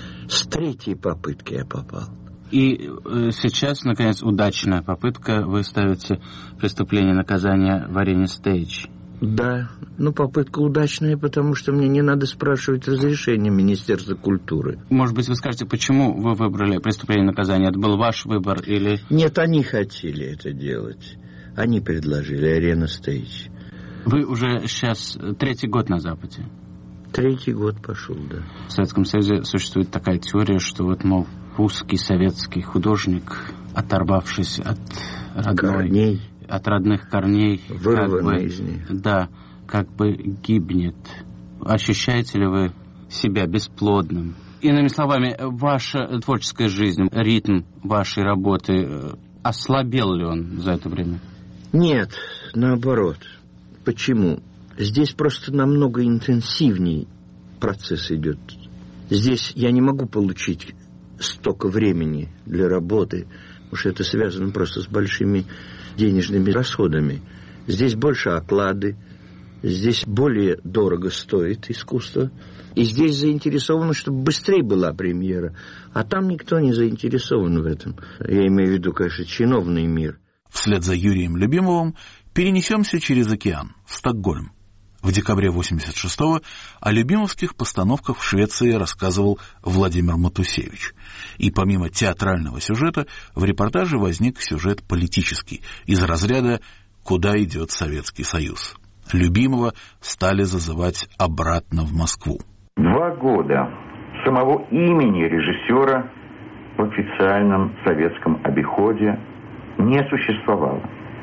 С третьей попытки я попал. И э, сейчас, наконец, удачная попытка. Вы ставите «Преступление и наказание» в арене «Стейдж». Да, ну попытка удачная, потому что мне не надо спрашивать разрешения Министерства культуры. Может быть, вы скажете, почему вы выбрали «Преступление и наказание»? Это был ваш выбор или... Нет, они хотели это делать. Они предложили «Арена Стейдж». Вы уже сейчас третий год на Западе? Третий год пошел, да. В Советском Союзе существует такая теория, что вот, мол, русский советский художник, оторвавшись от родной... Корней. От родных корней, вырванный как бы, из них. Да, как бы гибнет. Ощущаете ли вы себя бесплодным? Иными словами, ваша творческая жизнь, ритм вашей работы, ослабел ли он за это время? Нет, наоборот. Почему? Здесь просто намного интенсивней процесс идет. Здесь я не могу получить столько времени для работы, потому что это связано просто с большими денежными расходами. Здесь больше оклады, здесь более дорого стоит искусство. И здесь заинтересованы, чтобы быстрее была премьера. А там никто не заинтересован в этом. Я имею в виду, конечно, чиновный мир. Вслед за Юрием Любимовым перенесемся через океан, в Стокгольм. В декабре восемьдесят шестого о любимовских постановках в Швеции рассказывал Владимир Матусевич. И помимо театрального сюжета, в репортаже возник сюжет политический, из разряда «Куда идет Советский Союз?». Любимова стали зазывать обратно в Москву. Два года самого имени режиссера в официальном советском обиходе не существовало.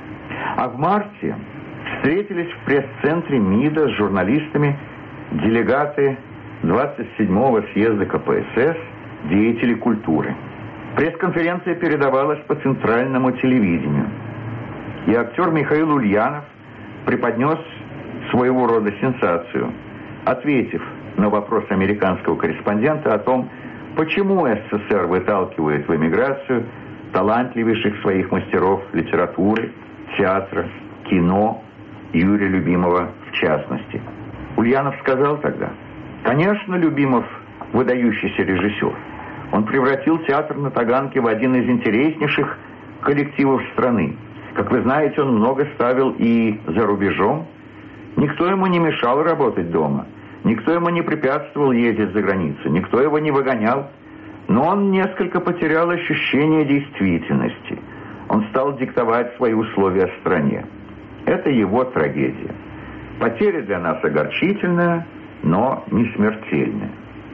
А в марте встретились в пресс-центре МИДа с журналистами делегаты двадцать седьмого съезда ка пэ эс эс, деятели культуры. Пресс-конференция передавалась по центральному телевидению. И актер Михаил Ульянов преподнес своего рода сенсацию, ответив на вопрос американского корреспондента о том, почему эс эс эс эр выталкивает в эмиграцию талантливейших своих мастеров литературы, театра, кино, Юрия Любимова в частности. Ульянов сказал тогда: конечно, Любимов выдающийся режиссер. Он превратил театр на Таганке в один из интереснейших коллективов страны. Как вы знаете, он много ставил и за рубежом. Никто ему не мешал работать дома. Никто ему не препятствовал ездить за границу. Никто его не выгонял. Но он несколько потерял ощущение действительности. Он стал диктовать свои условия стране. Это его трагедия. Потеря для нас огорчительная, но не смертельная.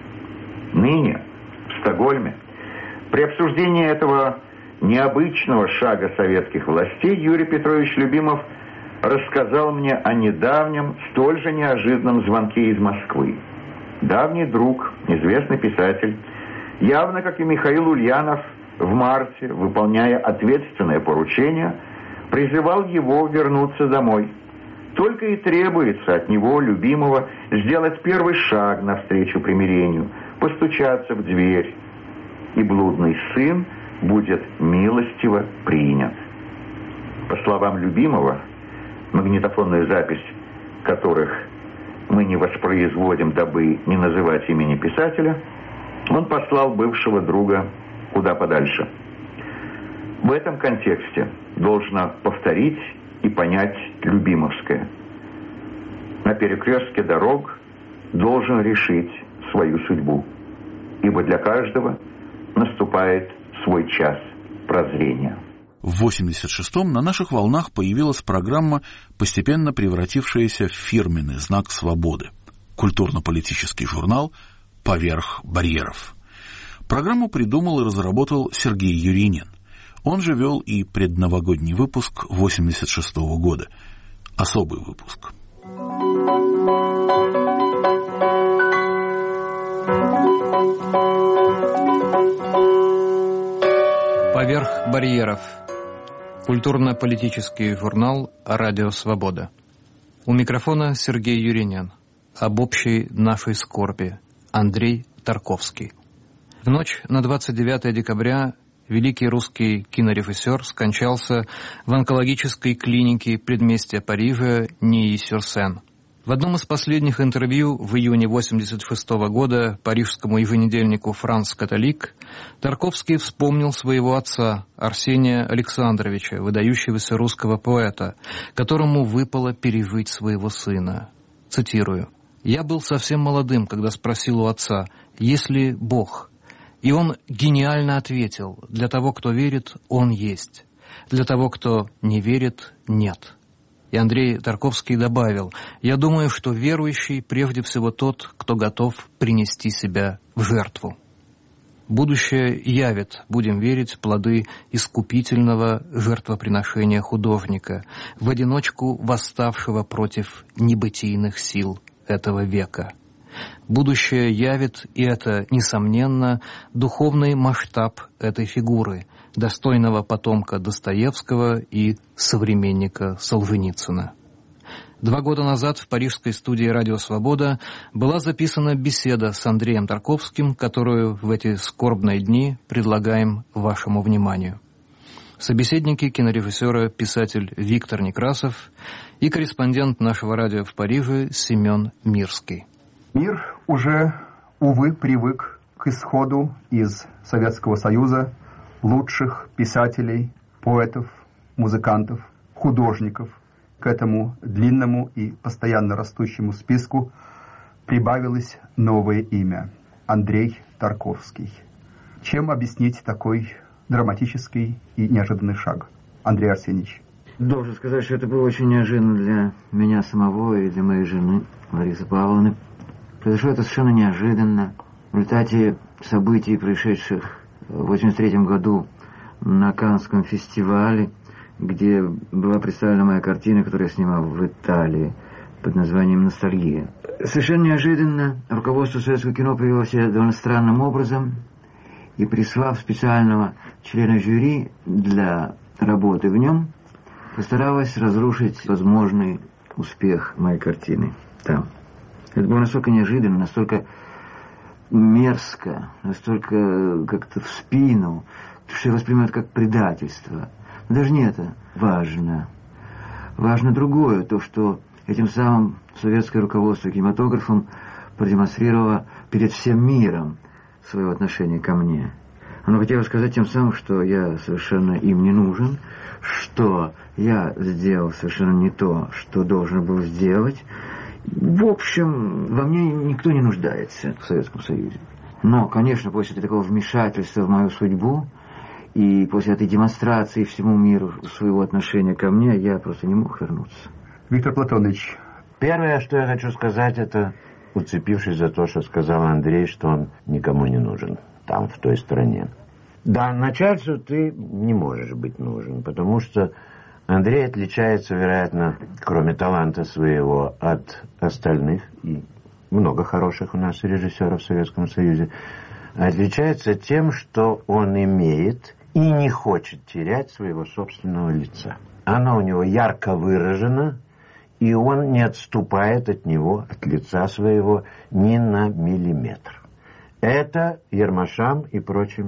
Ныне, в Стокгольме, при обсуждении этого необычного шага советских властей Юрий Петрович Любимов рассказал мне о недавнем, столь же неожиданном звонке из Москвы. Давний друг, известный писатель, явно, как и Михаил Ульянов, в марте, выполняя ответственное поручение, призывал его вернуться домой. Только и требуется от него, Любимова, сделать первый шаг навстречу примирению, постучаться в дверь. и блудный сын будет милостиво принят. По словам любимого, магнитофонную запись которых мы не воспроизводим, дабы не называть имени писателя, он послал бывшего друга куда подальше. В этом контексте должно повторить и понять любимовское. На перекрестке дорог должен решить свою судьбу, ибо для каждого наступает свой час прозрения. В восемьдесят шестом на наших волнах появилась программа, постепенно превратившаяся в фирменный знак свободы – культурно-политический журнал «Поверх барьеров». Программу придумал и разработал Сергей Юринин. Он же вел и предновогодний выпуск восемьдесят шестого года. Особый выпуск. «Поверх барьеров». Культурно-политический журнал «Радио Свобода». У микрофона Сергей Юринин. Об общей нашей скорби. Андрей Тарковский. В ночь на двадцать девятое декабря великий русский кинорежиссер скончался в онкологической клинике предместья Парижа Нии-Сюр-Сен. В одном из последних интервью в июне восемьдесят шестого года парижскому еженедельнику «Франс Католик» Тарковский вспомнил своего отца Арсения Александровича, выдающегося русского поэта, которому выпало пережить своего сына. Цитирую. «Я был совсем молодым, когда спросил у отца, есть ли Бог? И он гениально ответил, для того, кто верит, он есть. Для того, кто не верит, нет». И Андрей Тарковский добавил, «Я думаю, что верующий прежде всего тот, кто готов принести себя в жертву». Будущее явит, будем верить, плоды искупительного жертвоприношения художника, в одиночку восставшего против небытийных сил этого века. Будущее явит, и это, несомненно, духовный масштаб этой фигуры, достойного потомка Достоевского и современника Солженицына. Два года назад в парижской студии «Радио Свобода» была записана беседа с Андреем Тарковским, которую в эти скорбные дни предлагаем вашему вниманию. Собеседники кинорежиссера, писатель Виктор Некрасов и корреспондент нашего радио в Париже Семен Мирский. Мир уже, увы, привык к исходу из Советского Союза лучших писателей, поэтов, музыкантов, художников. К этому длинному и постоянно растущему списку прибавилось новое имя – Андрей Тарковский. Чем объяснить такой драматический и неожиданный шаг? Андрей Арсеньевич. Должен сказать, что это было очень неожиданно для меня самого и для моей жены Ларисы Павловны. Произошло это совершенно неожиданно. В результате событий, происшедших в восемьдесят третьем году на Каннском фестивале, где была представлена моя картина, которую я снимал в Италии под названием «Ностальгия». Совершенно неожиданно руководство советского кино повело себя довольно странным образом и, прислав специального члена жюри для работы в нем, постаралась разрушить возможный успех моей картины там. Это было настолько неожиданно, настолько мерзко, настолько как-то в спину, что я воспринимаю это как предательство. Но даже не это важно. Важно другое, то, что этим самым советское руководство кинематографом продемонстрировало перед всем миром свое отношение ко мне. Оно хотело сказать тем самым, что я совершенно им не нужен, что я сделал совершенно не то, что должен был сделать. В общем, во мне никто не нуждается в Советском Союзе. Но, конечно, после такого вмешательства в мою судьбу и после этой демонстрации всему миру своего отношения ко мне, я просто не мог вернуться. Виктор Платонович. Первое, что я хочу сказать, это, уцепившись за то, что сказал Андрей, что он никому не нужен там, в той стране. Да, начальству ты не можешь быть нужен, потому что Андрей отличается, вероятно, кроме таланта своего, от остальных, и много хороших у нас режиссеров в Советском Союзе, отличается тем, что он имеет и не хочет терять своего собственного лица. Оно у него ярко выражено, и он не отступает от него, от лица своего, ни на миллиметр. Это Ермашам и прочим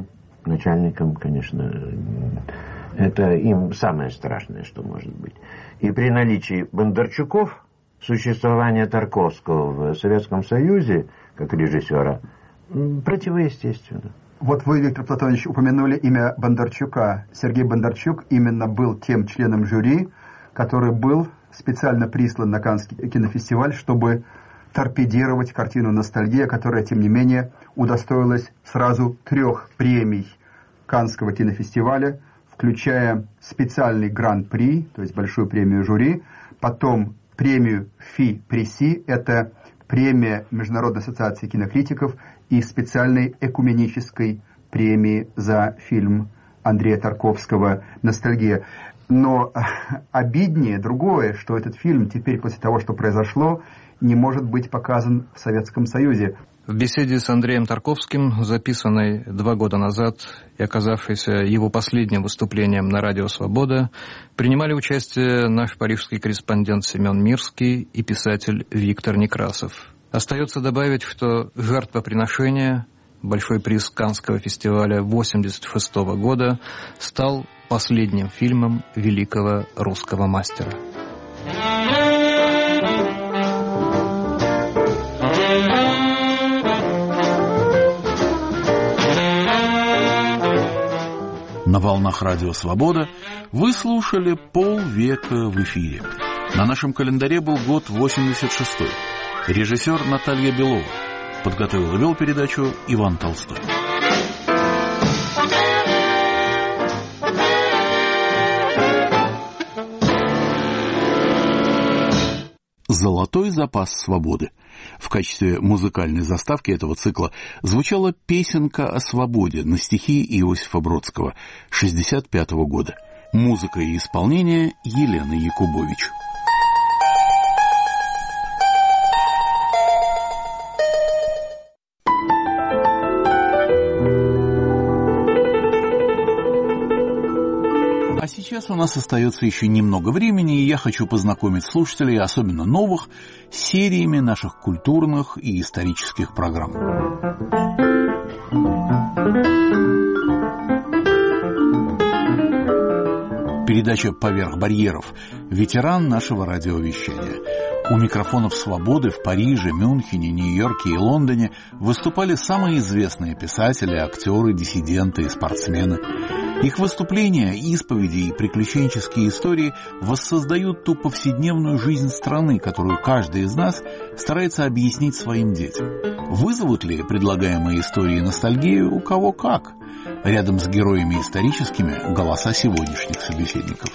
начальникам, конечно, это им самое страшное, что может быть. И при наличии Бондарчуков существование Тарковского в Советском Союзе, как режиссера, противоестественно. Вот вы, Виктор Платонович, упомянули имя Бондарчука. Сергей Бондарчук именно был тем членом жюри, который был специально прислан на Каннский кинофестиваль, чтобы торпедировать картину «Ностальгия», которая, тем не менее, удостоилась сразу трех премий Каннского кинофестиваля, включая специальный гран-при, то есть большую премию жюри, потом премию Фи Преси, это премия Международной ассоциации кинокритиков, и специальной экуменической премии за фильм Андрея Тарковского «Ностальгия». Но обиднее другое, что этот фильм теперь, после того, что произошло, не может быть показан в Советском Союзе. В беседе с Андреем Тарковским, записанной два года назад и оказавшейся его последним выступлением на радио «Свобода», принимали участие наш парижский корреспондент Семен Мирский и писатель Виктор Некрасов. Остается добавить, что «Жертвоприношение», большой приз Каннского фестиваля восемьдесят шестого года, стал последним фильмом великого русского мастера. На волнах радио «Свобода» вы слушали полвека в эфире. На нашем календаре был год восемьдесят шестой. Режиссер Наталья Белова. Подготовил и вел передачу Иван Толстой. «Золотой запас свободы». В качестве музыкальной заставки этого цикла звучала песенка о свободе на стихи Иосифа Бродского шестьдесят пятого года. Музыка и исполнение Елены Якубович. А сейчас у нас остается еще немного времени, и я хочу познакомить слушателей, особенно новых, с сериями наших культурных и исторических программ. Передача «Поверх барьеров». Ветеран нашего радиовещания. У микрофонов «Свободы» в Париже, Мюнхене, Нью-Йорке и Лондоне выступали самые известные писатели, актеры, диссиденты и спортсмены. Их выступления, исповеди и приключенческие истории воссоздают ту повседневную жизнь страны, которую каждый из нас старается объяснить своим детям. Вызовут ли предлагаемые истории ностальгию у кого как? Рядом с героями историческими голоса сегодняшних собеседников.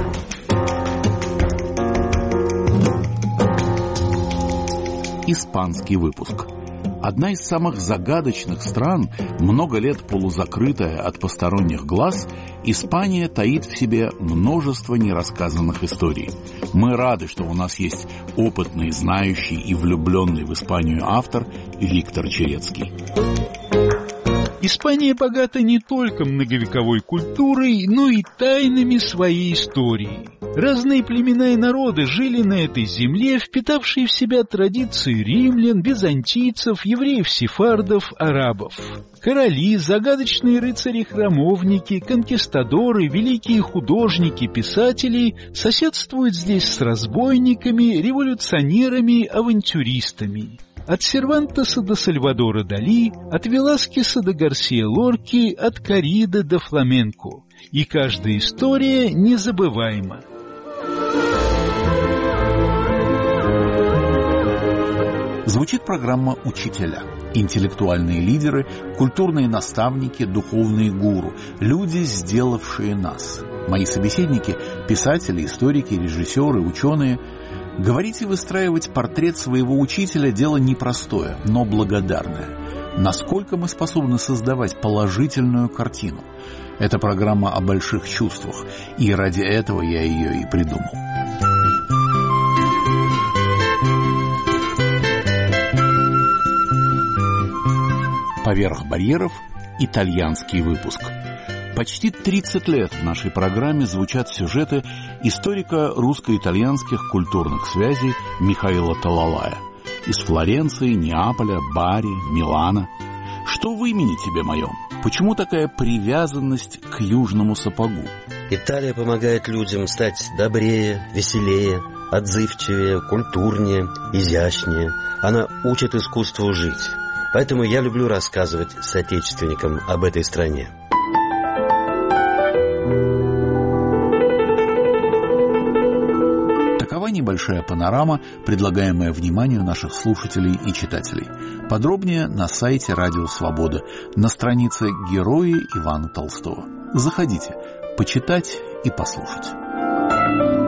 Испанский выпуск. Одна из самых загадочных стран, много лет полузакрытая от посторонних глаз, Испания таит в себе множество нерассказанных историй. Мы рады, что у нас есть опытный, знающий и влюбленный в Испанию автор Виктор Черецкий. Испания богата не только многовековой культурой, но и тайнами своей истории. Разные племена и народы жили на этой земле, впитавшие в себя традиции римлян, византийцев, евреев-сефардов, арабов. Короли, загадочные рыцари-храмовники, конкистадоры, великие художники, писатели соседствуют здесь с разбойниками, революционерами, авантюристами. От Сервантеса до Сальвадора Дали, от Веласкеса до Гарсия Лорки, от Корриды до фламенко. И каждая история незабываема. Звучит программа «Учителя». Интеллектуальные лидеры, культурные наставники, духовные гуру. Люди, сделавшие нас. Мои собеседники – писатели, историки, режиссеры, ученые. Говорить и выстраивать портрет своего учителя – дело непростое, но благодарное. Насколько мы способны создавать положительную картину? Это программа о больших чувствах, и ради этого я ее и придумал. «Поверх барьеров» – итальянский выпуск. Почти тридцать лет в нашей программе звучат сюжеты историка русско-итальянских культурных связей Михаила Талалая. Из Флоренции, Неаполя, Бари, Милана. Что в имени тебе моем? Почему такая привязанность к южному сапогу? Италия помогает людям стать добрее, веселее, отзывчивее, культурнее, изящнее. Она учит искусству жить. Поэтому я люблю рассказывать соотечественникам об этой стране. Такова небольшая панорама, предлагаемая вниманию наших слушателей и читателей. Подробнее на сайте Радио Свобода, на странице «Герои Ивана Толстого». Заходите, почитать и послушать.